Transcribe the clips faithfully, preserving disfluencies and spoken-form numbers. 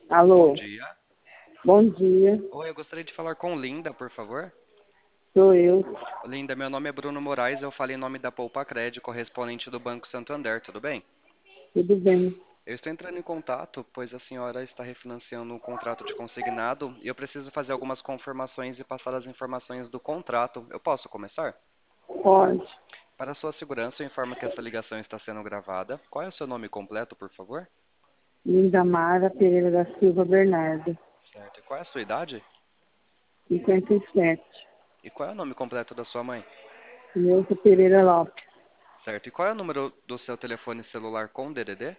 Bom Alô, dia. bom dia, Oi, eu gostaria de falar com Linda, por favor. sou eu. Linda, meu nome é Bruno Moraes, eu falo em nome da Poupa Cred, correspondente do Banco Santander, tudo bem? Tudo bem? Eu estou entrando em contato, pois a senhora está refinanciando um contrato de consignado e eu preciso fazer algumas confirmações e passar as informações do contrato. Eu posso começar? Pode. Para sua segurança, eu informo que essa ligação está sendo gravada. Qual é o seu nome completo, por favor? Linda Mara Pereira da Silva Bernardo, Certo. E qual é a sua idade? cinquenta e sete. E qual é o nome completo da sua mãe? Neuza Pereira Lopes, Certo. E qual é o número do seu telefone celular com D D D?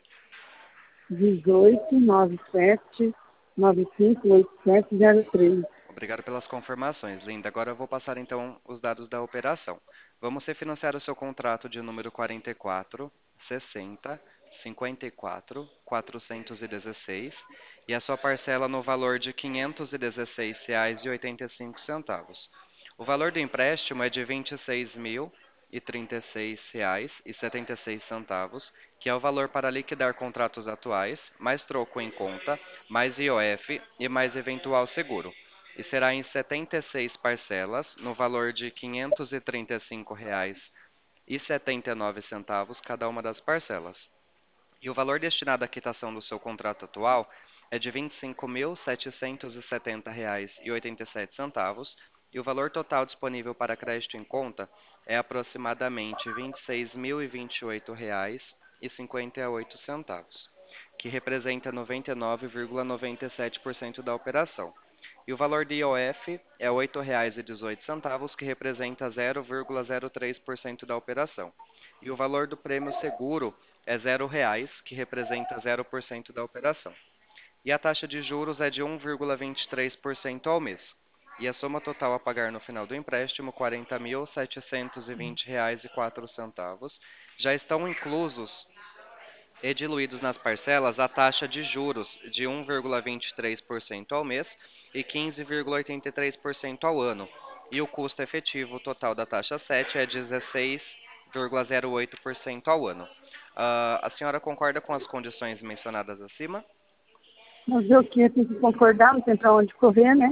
dezoito, noventa e sete, noventa e cinco, oitenta e sete, zero três. Obrigado pelas confirmações, Linda. Agora eu vou passar então os dados da operação. Vamos refinanciar o seu contrato de número quarenta e quatro, sessenta, cinquenta e quatro, quatrocentos e dezesseis e a sua parcela no valor de quinhentos e dezesseis reais e oitenta e cinco centavos. O valor do empréstimo é de vinte e seis mil e trinta e seis reais e setenta e seis centavos, que é o valor para liquidar contratos atuais, mais troco em conta, mais I O F e mais eventual seguro e será em setenta e seis parcelas, no valor de quinhentos e trinta e cinco reais e setenta e nove centavos cada uma das parcelas. E o valor destinado à quitação do seu contrato atual é de vinte e cinco mil setecentos e setenta reais e oitenta e sete centavos, e o valor total disponível para crédito em conta é aproximadamente vinte e seis mil e vinte e oito reais e cinquenta e oito centavos, que representa noventa e nove vírgula noventa e sete por cento da operação. E o valor de I O F é R$ oito reais e dezoito centavos, que representa zero vírgula zero três por cento da operação. E o valor do prêmio seguro é zero reais, que representa zero por cento da operação. E a taxa de juros é de um vírgula vinte e três por cento ao mês. E a soma total a pagar no final do empréstimo, quarenta mil setecentos e vinte reais e quatro centavos. Já estão inclusos e diluídos nas parcelas a taxa de juros de um vírgula vinte e três por cento ao mês e quinze vírgula oitenta e três por cento ao ano. E o custo efetivo total da taxa sete é dezesseis vírgula zero oito por cento ao ano. Ah, a senhora concorda com as condições mencionadas acima? Mas eu que tem que concordar, não tem pra onde correr, né?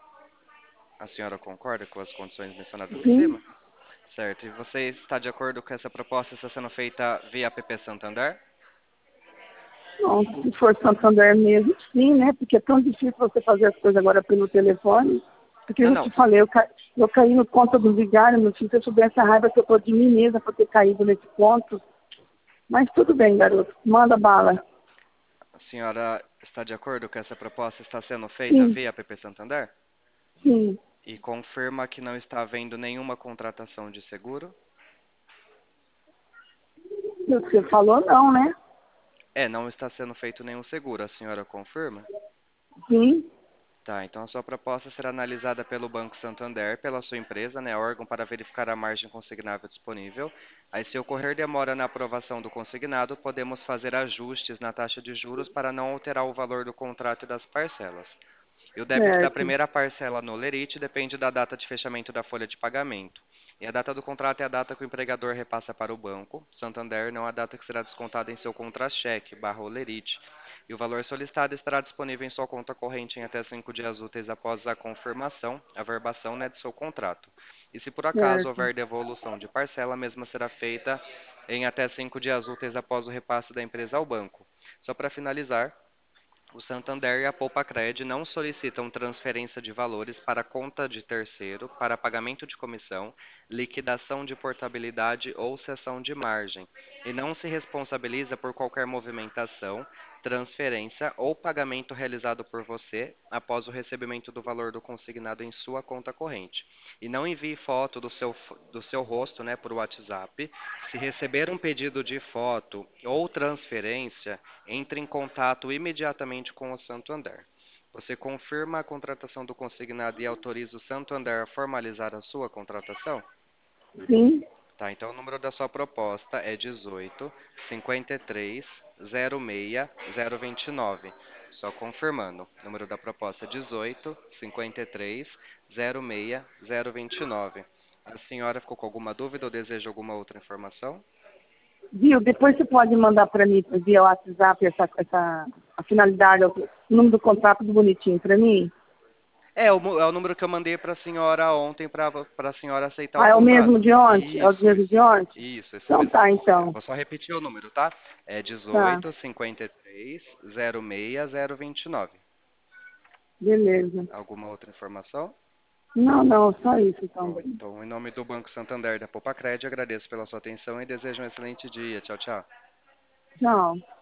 A senhora concorda com as condições mencionadas Sim. acima? Certo. E você está de acordo com essa proposta está sendo feita via A P P Santander? Não, se for Santander mesmo, sim, né? Porque é tão difícil você fazer as coisas agora pelo telefone. Porque Ah, eu não. te falei, eu, ca... eu caí no conta do vigário, meu filho, se eu soubesse a raiva que eu tô de mim mesma por ter caído nesse ponto. Mas tudo bem, garoto. Manda bala. A senhora está de acordo com essa proposta está sendo feita Sim, via A P P Santander? sim. E confirma que não está havendo nenhuma contratação de seguro? Você falou não, né? É, não está sendo feito nenhum seguro, a senhora confirma? Sim, Tá, então a sua proposta será analisada pelo Banco Santander, pela sua empresa, né, órgão para verificar a margem consignável disponível. Aí, se ocorrer demora na aprovação do consignado, podemos fazer ajustes na taxa de juros para não alterar o valor do contrato e das parcelas. E o débito da certo, primeira parcela no Lerite depende da data de fechamento da folha de pagamento. E a data do contrato é a data que o empregador repassa para o banco, Santander, não a data que será descontada em seu contra-cheque, barra Olerite. E o valor solicitado estará disponível em sua conta corrente em até cinco dias úteis após a confirmação, a verbação, né, de seu contrato. E se por acaso certo. houver devolução de parcela, a mesma será feita em até cinco dias úteis após o repasse da empresa ao banco. Só para finalizar, o Santander e a Poupa-Cred não solicitam transferência de valores para conta de terceiro para pagamento de comissão, liquidação de portabilidade ou cessão de margem, e não se responsabiliza por qualquer movimentação, transferência ou pagamento realizado por você após o recebimento do valor do consignado em sua conta corrente. E não envie foto do seu, do seu rosto, né, por WhatsApp. Se receber um pedido de foto ou transferência, entre em contato imediatamente com o Santander. Você confirma a contratação do consignado e autoriza o Santander a formalizar a sua contratação? Sim, Tá, então o número da sua proposta é dezoito, cinquenta e três, zero seis, zero vinte e nove. Só confirmando. O número da proposta é dezoito, cinquenta e três, zero seis, zero vinte e nove. A senhora ficou com alguma dúvida ou deseja alguma outra informação? viu? Depois você pode mandar para mim via WhatsApp essa, essa, a finalidade, o número do contrato do bonitinho para mim? É o, mu- é o número que eu mandei para a senhora ontem para a senhora aceitar o Ah, é o contrato. mesmo de ontem? É o Isso, mesmo de isso. ontem? Isso, esse Então mesmo. tá, Eu então. vou só repetir o número, tá? É Tá, dezoito, cinquenta e três, zero seis, zero vinte e nove. beleza. Alguma outra informação? Não, não, só isso então. Bom, então, em nome do Banco Santander da Popacred, agradeço pela sua atenção e desejo um excelente dia. Tchau, tchau. Tchau.